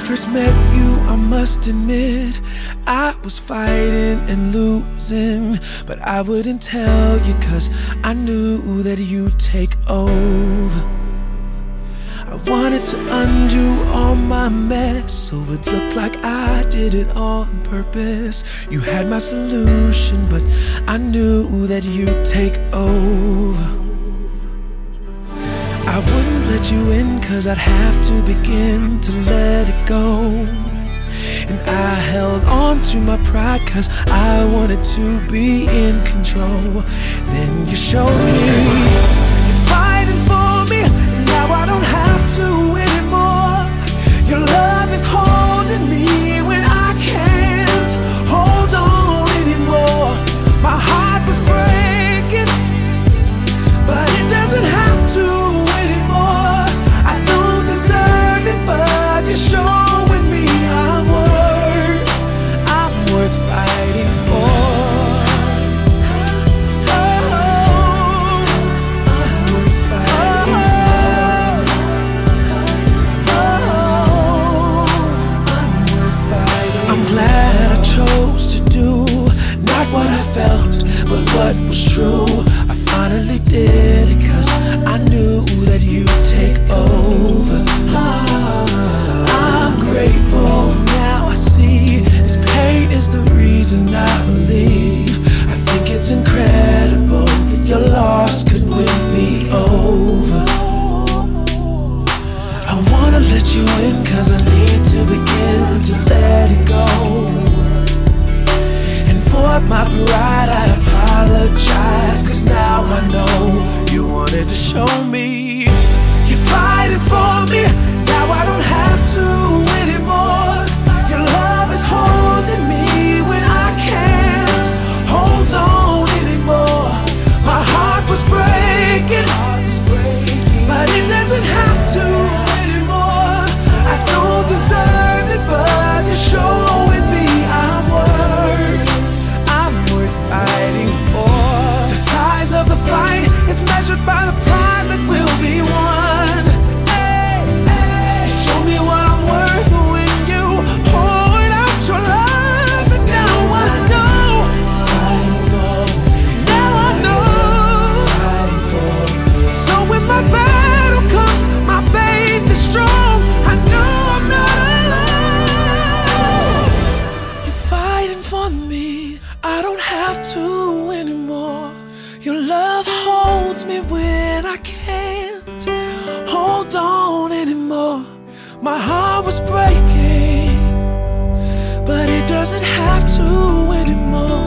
first met you, I must admit I was fighting and losing, but I wouldn't tell you 'cause I knew that you'd take over. I wanted to undo all my mess so it looked like I did it on purpose. You had my solution, but I knew that you'd take over. I wouldn't let you in 'cause I'd have to begin to let it go. And I held on to my pride 'cause I wanted to be in control. Then you showed me you're fighting for me, and now I don't have to anymore. Your love is holding me when I can't hold on anymore. My heart was breaking, but it doesn't have to anymore. I don't deserve it, but you're showing me I'm worth fighting for. I'm glad I chose to do not what I felt, but what was true. I finally did it 'cause I knew that you'd take over. I'm grateful, now I see this pain is the reason I believe. I think it's incredible that your loss could win me over. I wanna let you in 'cause I need to begin to let it go. And for my pride I apologize, 'cause now I know you wanted to show me you're fighting for me. Now I don't have to anymore. Your love is holding me when I can't hold on anymore. My heart was breaking, but it doesn't have to anymore. I don't deserve it, but you're showing me I'm worth fighting for. The size of the fight is measured by the prize that will be won. You show me what I'm worth when you poured out your love, and now I know. Now I know. So when my battle comes, my faith is strong. I know I'm not alone. You're fighting for me, I don't have to anymore. Your love holds me when I can't hold on anymore. My heart was breaking, but it doesn't have to anymore.